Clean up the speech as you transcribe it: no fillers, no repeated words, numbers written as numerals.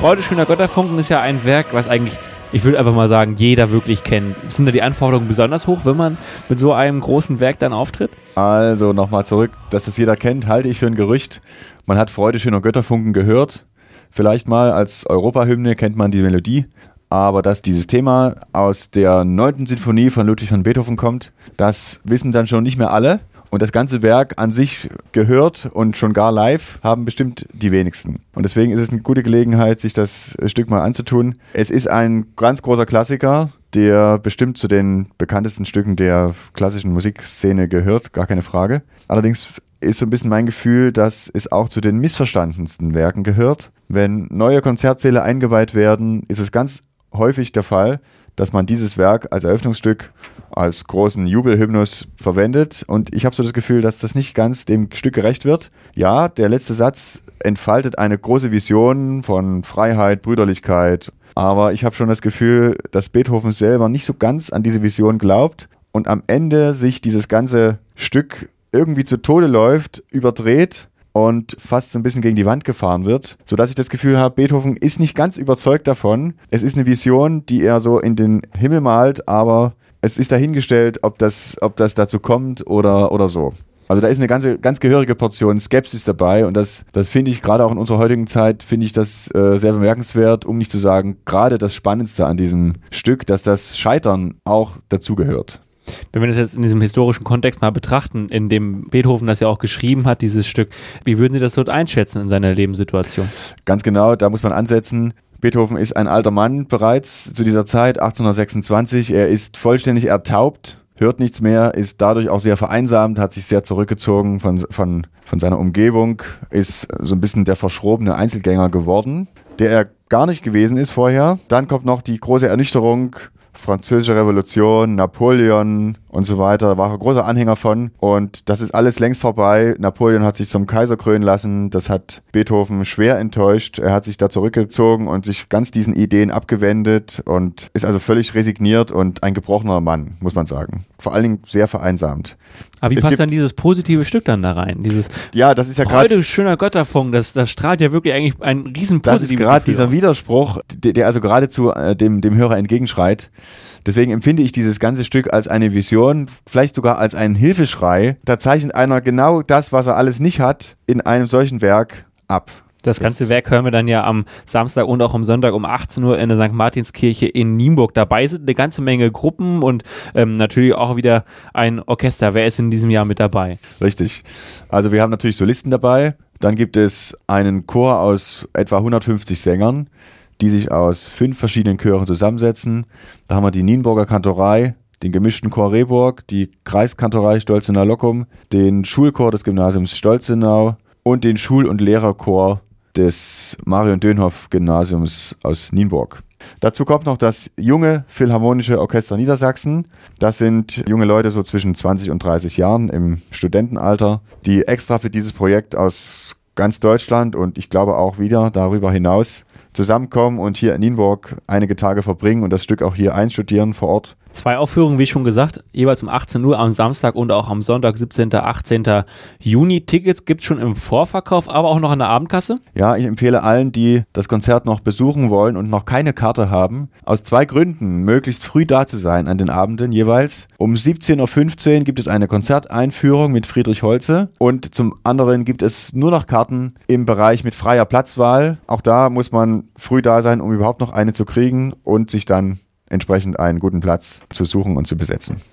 Freude schöner Götterfunken ist ja ein Werk, was eigentlich, ich würde einfach mal sagen, jeder wirklich kennt. Sind da die Anforderungen besonders hoch, wenn man mit so einem großen Werk dann auftritt? Also nochmal zurück, dass das jeder kennt, halte ich für ein Gerücht. Man hat Freude schöner Götterfunken gehört. Vielleicht mal als Europahymne kennt man die Melodie. Aber dass dieses Thema aus der 9. Sinfonie von Ludwig van Beethoven kommt, das wissen dann schon nicht mehr alle. Und das ganze Werk an sich gehört und schon gar live haben bestimmt die wenigsten. Und deswegen ist es eine gute Gelegenheit, sich das Stück mal anzutun. Es ist ein ganz großer Klassiker, der bestimmt zu den bekanntesten Stücken der klassischen Musikszene gehört, gar keine Frage. Allerdings ist so ein bisschen mein Gefühl, dass es auch zu den missverstandensten Werken gehört. Wenn neue Konzertsäle eingeweiht werden, ist es ganz häufig der Fall, dass man dieses Werk als Eröffnungsstück, als großen Jubelhymnus verwendet. Und ich habe so das Gefühl, dass das nicht ganz dem Stück gerecht wird. Ja, der letzte Satz entfaltet eine große Vision von Freiheit, Brüderlichkeit. Aber ich habe schon das Gefühl, dass Beethoven selber nicht so ganz an diese Vision glaubt und am Ende sich dieses ganze Stück irgendwie zu Tode läuft, überdreht und fast so ein bisschen gegen die Wand gefahren wird, sodass ich das Gefühl habe, Beethoven ist nicht ganz überzeugt davon. Es ist eine Vision, die er so in den Himmel malt, aber es ist dahingestellt, ob das dazu kommt oder so. Also da ist eine ganz gehörige Portion Skepsis dabei und das finde ich gerade auch in unserer heutigen Zeit, finde ich das sehr bemerkenswert, um nicht zu sagen, gerade das Spannendste an diesem Stück, dass das Scheitern auch dazugehört. Wenn wir das jetzt in diesem historischen Kontext mal betrachten, in dem Beethoven das ja auch geschrieben hat, dieses Stück, wie würden Sie das dort einschätzen in seiner Lebenssituation? Ganz genau, da muss man ansetzen. Beethoven ist ein alter Mann bereits zu dieser Zeit, 1826. Er ist vollständig ertaubt, hört nichts mehr, ist dadurch auch sehr vereinsamt, hat sich sehr zurückgezogen von seiner Umgebung, ist so ein bisschen der verschrobene Einzelgänger geworden, der er gar nicht gewesen ist vorher. Dann kommt noch die große Ernüchterung, Französische Revolution, Napoleon und so weiter, da war er großer Anhänger von und das ist alles längst vorbei. Napoleon hat sich zum Kaiser krönen lassen, das hat Beethoven schwer enttäuscht. Er hat sich da zurückgezogen und sich ganz diesen Ideen abgewendet und ist also völlig resigniert und ein gebrochener Mann, muss man sagen. Vor allen Dingen sehr vereinsamt. Aber wie passt dann dieses positive Stück dann da rein? Dieses ja, das ist ja gerade Freude schöner Götterfunken, das strahlt ja wirklich eigentlich ein riesen positives Das ist gerade dieser aus. Widerspruch, der also geradezu dem Hörer entgegenschreit. Deswegen empfinde ich dieses ganze Stück als eine Vision, vielleicht sogar als einen Hilfeschrei. Da zeichnet einer genau das, was er alles nicht hat, in einem solchen Werk ab. Das ganze Werk hören wir dann ja am Samstag und auch am Sonntag um 18 Uhr in der St. Martinskirche in Nienburg. Dabei sind eine ganze Menge Gruppen und natürlich auch wieder ein Orchester. Wer ist in diesem Jahr mit dabei? Richtig. Also wir haben natürlich Solisten dabei. Dann gibt es einen Chor aus etwa 150 Sängern, die sich aus 5 verschiedenen Chören zusammensetzen. Da haben wir die Nienburger Kantorei, den gemischten Chor Rehburg, die Kreiskantorei Stolzenau-Lockum, den Schulchor des Gymnasiums Stolzenau und den Schul- und Lehrerchor des Marion-Dönhoff-Gymnasiums aus Nienburg. Dazu kommt noch das junge Philharmonische Orchester Niedersachsen. Das sind junge Leute so zwischen 20 und 30 Jahren im Studentenalter, die extra für dieses Projekt aus ganz Deutschland und ich glaube auch wieder darüber hinaus zusammenkommen und hier in Nienburg einige Tage verbringen und das Stück auch hier einstudieren vor Ort. 2 Aufführungen, wie schon gesagt, jeweils um 18 Uhr am Samstag und auch am Sonntag, 17. 18. Juni. Tickets gibt es schon im Vorverkauf, aber auch noch an der Abendkasse. Ja, ich empfehle allen, die das Konzert noch besuchen wollen und noch keine Karte haben, aus 2 Gründen möglichst früh da zu sein an den Abenden jeweils. Um 17.15 Uhr gibt es eine Konzerteinführung mit Friedrich Holze und zum anderen gibt es nur noch Karten im Bereich mit freier Platzwahl. Auch da muss man früh da sein, um überhaupt noch eine zu kriegen und sich dann entsprechend einen guten Platz zu suchen und zu besetzen.